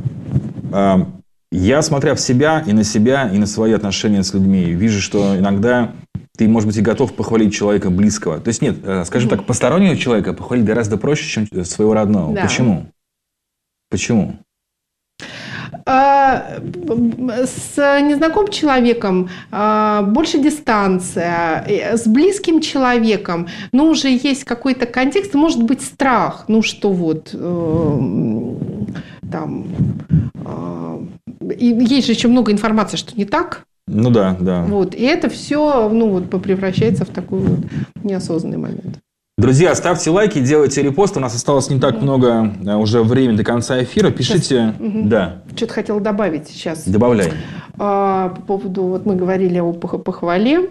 Я, смотря в себя и на себя, и на свои отношения с людьми, вижу, что иногда ты, может быть, и готов похвалить человека близкого. То есть, нет, скажем mm. так, постороннего человека похвалить гораздо проще, чем своего родного. Да. Почему? Почему? С незнакомым человеком больше дистанция, с близким человеком, ну, уже есть какой-то контекст, может быть, страх, ну, что вот там, и есть же еще много информации, что не так. Ну да, да. Вот, и это все, ну, вот, превращается в такой вот неосознанный момент. Друзья, ставьте лайки, делайте репосты. У нас осталось не так много уже времени до конца эфира. Пишите. Сейчас, да. Что-то хотела добавить сейчас. Добавляй. А, по поводу, вот мы говорили о похвале.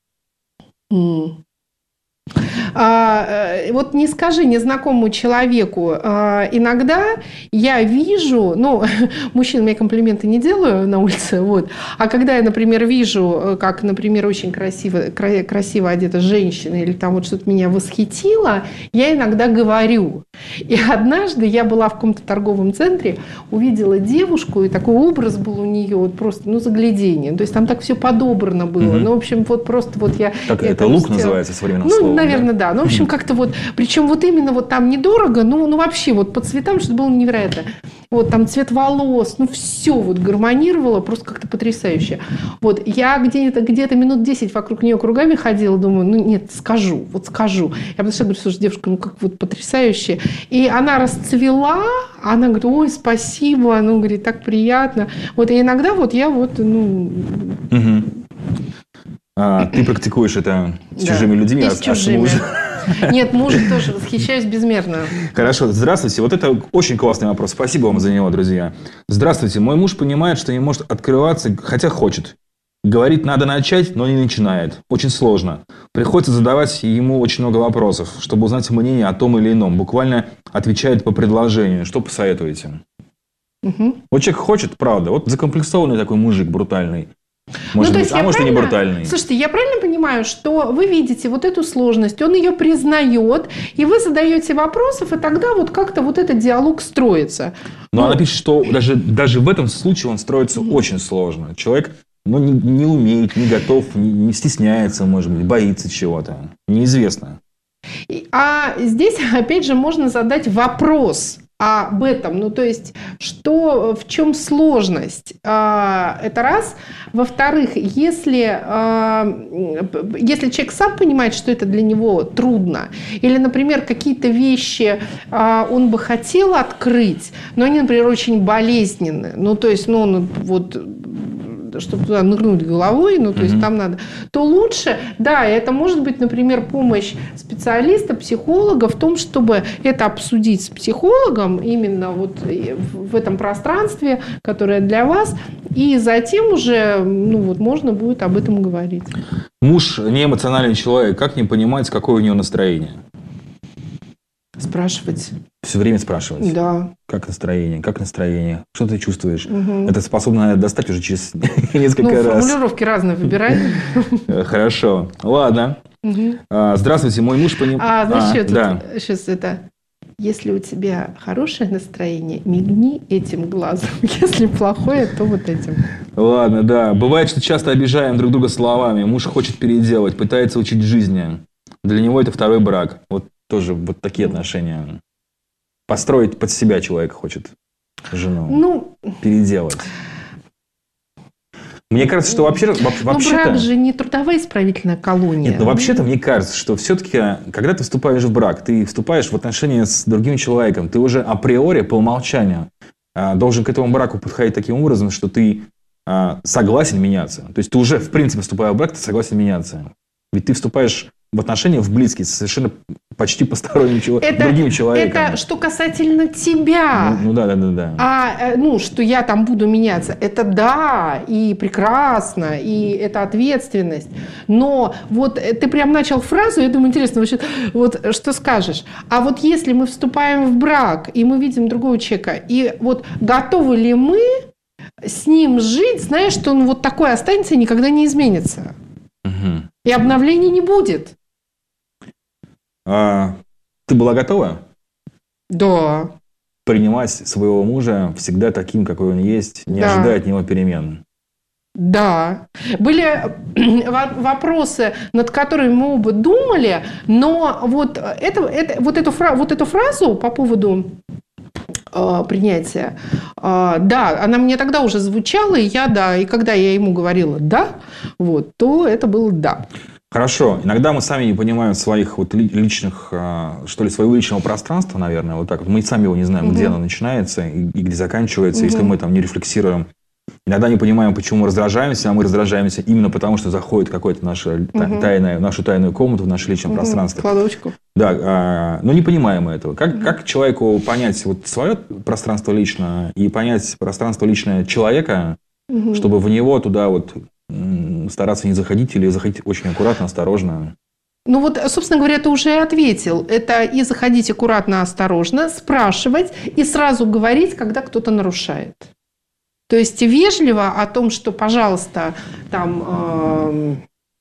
А, вот не скажи незнакомому человеку, а, иногда я вижу, ну, мужчинам я комплименты не делаю на улице, вот, а когда я, например, вижу, как, например, очень красиво, красиво одета женщина или там вот что-то меня восхитило, я иногда говорю. И однажды я была в каком-то торговом центре, увидела девушку, и такой образ был у нее, вот просто, ну, заглядение. То есть там так все подобрано было. Mm-hmm. Ну, в общем, вот просто вот я... Так, это лук сделала. Называется современным ну, словом? Наверное, да. да. Ну, в общем, как-то вот... Причем вот именно вот там недорого, ну, ну вообще вот по цветам, что было невероятно. Вот там цвет волос, ну, все вот гармонировало, просто как-то потрясающе. Вот я где-то, где-то минут десять вокруг нее кругами ходила, думаю, ну, нет, скажу, вот скажу. Я подошла, говорю, слушай, девушка, ну, как вот потрясающе. И она расцвела, она говорит, ой, спасибо, ну, говорит, так приятно. Вот и иногда вот я вот, ну... Угу. А, ты практикуешь это с да. чужими людьми, и а с чужими. Нет, мужа тоже восхищаюсь безмерно. Хорошо, здравствуйте. Вот это очень классный вопрос. Спасибо вам за него, друзья. Здравствуйте. Мой муж понимает, что не может открываться, хотя хочет. Говорит, надо начать, но не начинает. Очень сложно. Приходится задавать ему очень много вопросов, чтобы узнать мнение о том или ином. Буквально отвечает по предложению. Что посоветуете? Угу. Вот человек хочет, правда. Вот закомплексованный такой мужик брутальный. Может ну, быть, а может и не брутальный. Слушайте, я правильно понимаю, что вы видите вот эту сложность, он ее признает, и вы задаете вопросов, и тогда вот как-то вот этот диалог строится. Но ну, она пишет, что даже, даже в этом случае он строится mm-hmm. очень сложно. Человек ну, не, не умеет, не готов, не, не стесняется, может быть, боится чего-то. Неизвестно. А здесь, опять же, можно задать вопрос об этом. Ну, то есть, что, в чем сложность? Это раз. Во-вторых, если, если человек сам понимает, что это для него трудно, или, например, какие-то вещи он бы хотел открыть, но они, например, очень болезненны. Ну, то есть, ну, вот... чтобы туда нырнуть головой, ну, то mm-hmm. есть там надо, то лучше, да, это может быть, например, помощь специалиста, психолога в том, чтобы это обсудить с психологом именно вот в этом пространстве, которое для вас, и затем уже, ну, вот можно будет об этом говорить. Муж не эмоциональный человек, как не понимать, какое у него настроение? Спрашивать. Все время спрашивать? Да. Как настроение? Как настроение? Что ты чувствуешь? Угу. Это способно достать уже через несколько ну, раз. Формулировки разные выбирай. Хорошо. Ладно. Здравствуйте, мой муж понимает... А, знаешь, что тут сейчас это... Если у тебя хорошее настроение, мигни этим глазом. Если плохое, то вот этим. Ладно, да. Бывает, что часто обижаем друг друга словами. Муж хочет переделать, пытается учить жизни. Для него это второй брак. Вот тоже вот такие отношения. Построить под себя человек хочет жену. Ну, переделать. Мне кажется, что вообще, вообще-то... Но брак же не трудовая исправительная колония. Нет, но вообще-то мне кажется, что все-таки, когда ты вступаешь в брак, ты вступаешь в отношения с другим человеком, ты уже априори, по умолчанию, должен к этому браку подходить таким образом, что ты согласен меняться. То есть ты уже, в принципе, вступая в брак, ты согласен меняться. Ведь ты вступаешь в отношения в близкие с совершенно почти посторонним человеком, другим человеком. Это что касательно тебя. Ну, ну да, да, да, да. А, ну, что я там буду меняться, это да, и прекрасно, и это ответственность. Но вот ты прям начал фразу, я думаю, интересно, вообще, вот что скажешь. А вот если мы вступаем в брак, и мы видим другого человека, и вот готовы ли мы с ним жить, зная, что он вот такой останется и никогда не изменится? Угу. И обновлений не будет. А, ты была готова? Да. Принимать своего мужа всегда таким, какой он есть, не Да. ожидая от него перемен. Да. Были вопросы, над которыми мы оба думали, но вот, это, это, вот, эту, фра- вот эту фразу по поводу э, принятия, э, да, она мне тогда уже звучала, и я, да, и когда я ему говорила «да», вот, то это было «да». Хорошо. Иногда мы сами не понимаем своих вот ли- личных, а, что ли, своего личного пространства, наверное, вот так вот. Мы сами его не знаем, Мгм. где оно начинается и, и где заканчивается, Мгм. если мы там не рефлексируем. Иногда не понимаем, почему мы раздражаемся, а мы раздражаемся именно потому, что заходит какое-то наше та- Мгм. тайное, в нашу тайную комнату, в наше личное Мгм. пространство. Кладовочку. Да, а, но не понимаем этого. Как, как человеку понять вот свое пространство личное и понять пространство личное человека, Мгм. чтобы в него туда вот м, стараться не заходить или заходить очень аккуратно, осторожно? Ну вот, собственно говоря, ты уже ответил. Это и заходить аккуратно, осторожно, спрашивать и сразу говорить, когда кто-то нарушает. То есть вежливо о том, что, пожалуйста, там, эм,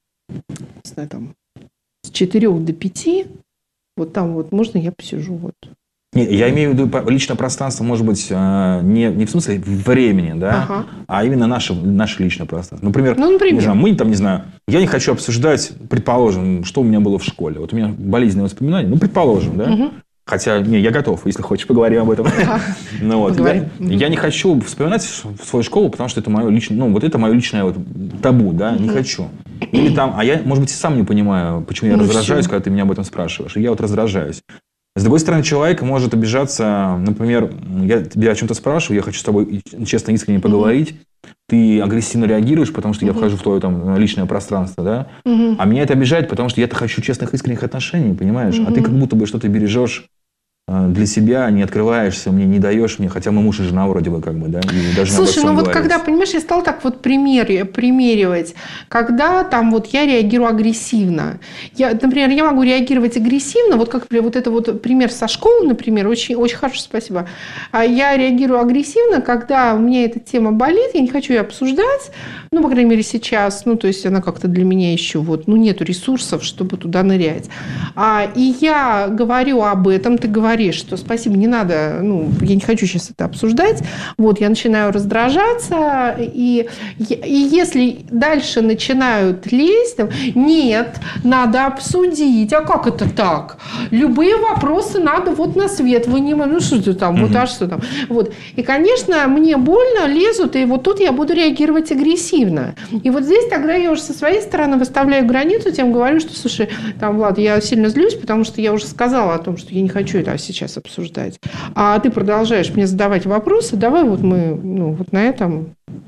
не знаю, там с четырех до пяти, вот там вот можно я посижу вот. Не, я имею в виду по- личное пространство, может быть, а, не, не в смысле времени, да, Ага. а именно наше, наше личное пространство. Например, Ну, например. не знаю, мы там, не знаю, я не хочу обсуждать, предположим, что у меня было в школе. Вот у меня болезненные воспоминания, ну, предположим, да. Мгм. Хотя, не, я готов, если хочешь, поговорим об этом. Ну, вот, Поговорим. я, я не хочу вспоминать свою школу, потому что это мое личное, ну, вот это мое личное вот табу, да, не хочу. Или там, а я, может быть, и сам не понимаю, почему я Ну, раздражаюсь, всё. когда ты меня об этом спрашиваешь. И я вот раздражаюсь. С другой стороны, человек может обижаться, например, я тебя о чем-то спрашиваю, я хочу с тобой честно, искренне поговорить, ты агрессивно реагируешь, потому что я вхожу в твое там личное пространство, да, Мгм. а меня это обижает, потому что я-то хочу честных, искренних отношений, понимаешь, а ты как будто бы что-то бережешь э, для себя, не открываешься, мне не даешь мне, хотя мы муж и жена вроде бы как бы, да, и должны обо Слушай, всем ну вот говорить. когда, понимаешь, я стала так вот примери- примеривать, когда там вот я реагирую агрессивно. Я, например, я могу реагировать агрессивно, вот как вот это вот пример со школы, например, очень, очень хорошо, спасибо. А я реагирую агрессивно, когда у меня эта тема болит, я не хочу ее обсуждать, ну, по крайней мере, сейчас, ну, то есть она как-то для меня еще вот, ну, нету ресурсов, чтобы туда нырять. А, и я говорю об этом, ты говоришь, что спасибо, не надо, ну, я не хочу сейчас это обсуждать, вот, я начинаю раздражаться, и, и если дальше начинают лезть, там, нет, надо обсудить, а как это так? Любые вопросы надо вот на свет вынимать, ну, что ты там, вот, а что там? Вот. И, конечно, мне больно, лезут, и вот тут я буду реагировать агрессивно. И вот здесь тогда я уже со своей стороны выставляю границу, тем говорю, что, слушай, там, Влад, я сильно злюсь, потому что я уже сказала о том, что я не хочу это сейчас обсуждать. А ты продолжаешь мне задавать вопросы, давай вот мы, ну, вот на этом...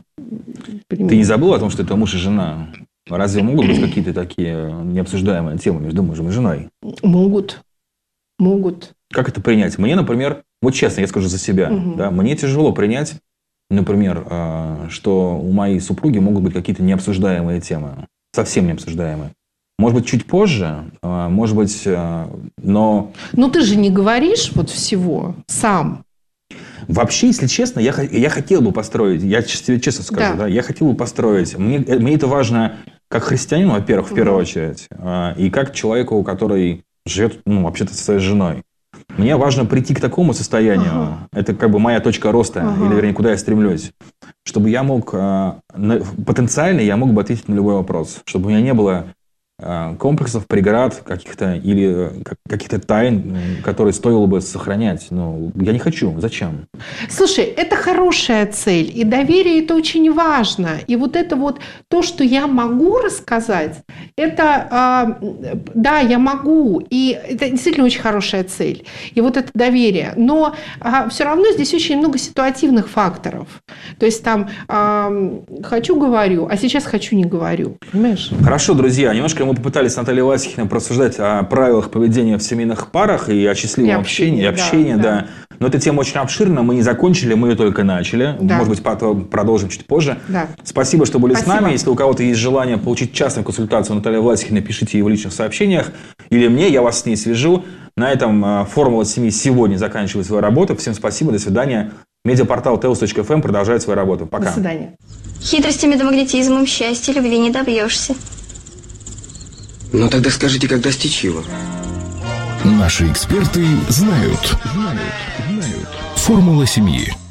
Ты не забыл о том, что это муж и жена? Разве могут быть какие-то такие необсуждаемые темы между мужем и женой? Могут. Могут. Как это принять? Мне, например, вот честно, я скажу за себя, Мгм. да, мне тяжело принять, например, а, что у моей супруги могут быть какие-то необсуждаемые темы, совсем необсуждаемые. Может быть, чуть позже, а, может быть, а, но Но ты же не говоришь вот всего сам. вообще, если честно, я, х- я хотел бы построить, я ч- тебе честно скажу, Да. да, я хотел бы построить, мне, э, мне это важно как христианину, во-первых, в первую очередь, а, и как человеку, который живет, ну, вообще-то со своей женой. Мне важно прийти к такому состоянию, ага. это как бы моя точка роста, ага. или, вернее, куда я стремлюсь, чтобы я мог, потенциально я мог бы ответить на любой вопрос, чтобы у меня не было комплексов, преград каких-то или каких-то тайн, которые стоило бы сохранять. Но я не хочу. Зачем? Слушай, это хорошая цель, и доверие это очень важно. И вот это вот то, что я могу рассказать, это да, я могу, и это действительно очень хорошая цель. И вот это доверие. Но все равно здесь очень много ситуативных факторов. То есть там хочу, говорю, а сейчас хочу, не говорю. Понимаешь? Хорошо, друзья, немножко мы попытались с Натальей Васихиной порассуждать о правилах поведения в семейных парах и о счастливом и общении, и общении, да, да. да. Но эта тема очень обширна, мы не закончили, мы ее только начали. Да. Может быть, потом продолжим чуть позже. Да. Спасибо, что были Спасибо. с нами. Если у кого-то есть желание получить частную консультацию Натальи Власихиной, пишите ей в личных сообщениях. Или мне, я вас с ней свяжу. На этом «Формула семьи» сегодня заканчивает свою работу. Всем спасибо, до свидания. Медиапортал теос точка эф эм продолжает свою работу. Пока. До свидания. Хитростями да магнетизмом счастья любви не добьешься. Ну тогда скажите, как достичь его? Наши эксперты знают. Знают. Знают. Формула семьи.